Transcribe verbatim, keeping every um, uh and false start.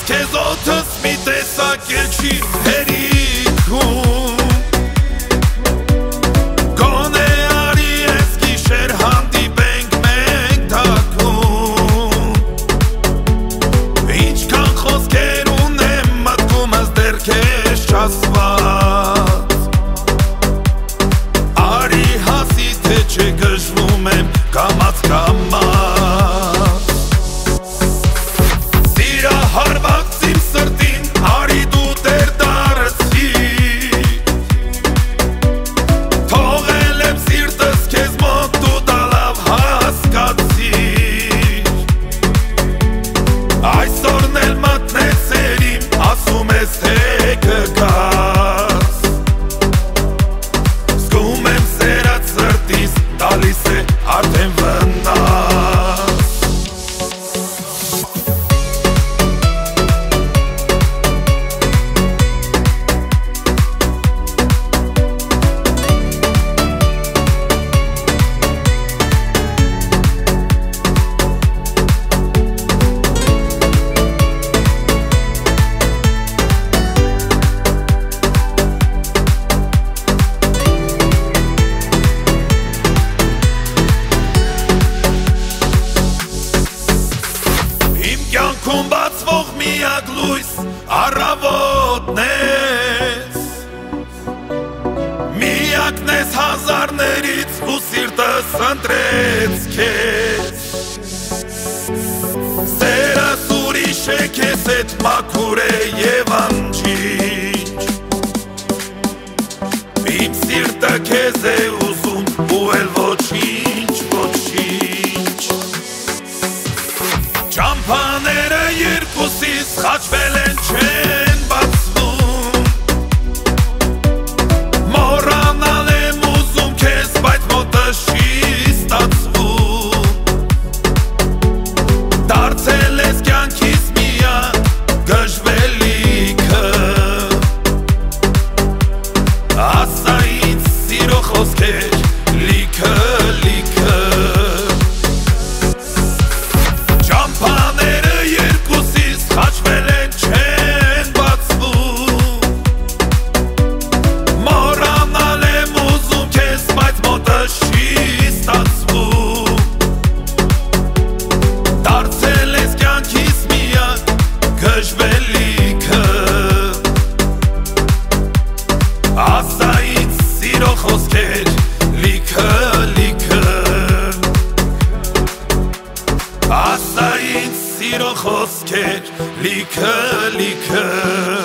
քեզ օդս մի տեսակ էլ չի հերիքում Գոնե արի ես գիշեր հանդիպենք մենք թաքուն Ինչքան խոսքեր ունեմ մտքումս դեռ քեզ չասված Արի հասի թե չէ գժվում եմ կամաց կամաց Սիրահարված իմ սրտին արի դու տեր դարձիր Թողել եմ սիրտս քեզ մոտ դու դա լավ հասկացիր Այսօրն էլ մտնես երիմ ասում ես թե կգաս Զգում եմ սերած սրտիս տալիս է արդեն վնաս Կյանքում բացվող միակ լույս առավոտն ես Միակն ես հազարներից ու սիրտս ընտրեց քեզ Սերս ուրիշ է քեզ հետ մաքուր է և անջինջ Իմ սիրտը քեզ է ուզում ու էլ ոչինչ, ոչինչ Ճամփաները երկուսիս խաչվել են չեն բացվում Մոռանալ եմ ուզում քեզ, բայց մոտս չի ստացվում Դարձել ես կյանքիս միակ գժվելիքը Ասա ինձ սիրո խոսքեր լիքը, լիքը Ճամփաները երկուսիս խաչվել են չեն բացվում Մոռանալ եմ ուզում քեզ, բայց մոտս չի ստացվում Դարձել ես կյանքիս միակ գժվելիքը Ասա ինձ սիրո խոսքեր լիքը, լիքը Ասա ինձ սիրո խոսքեր լիքը, լիքը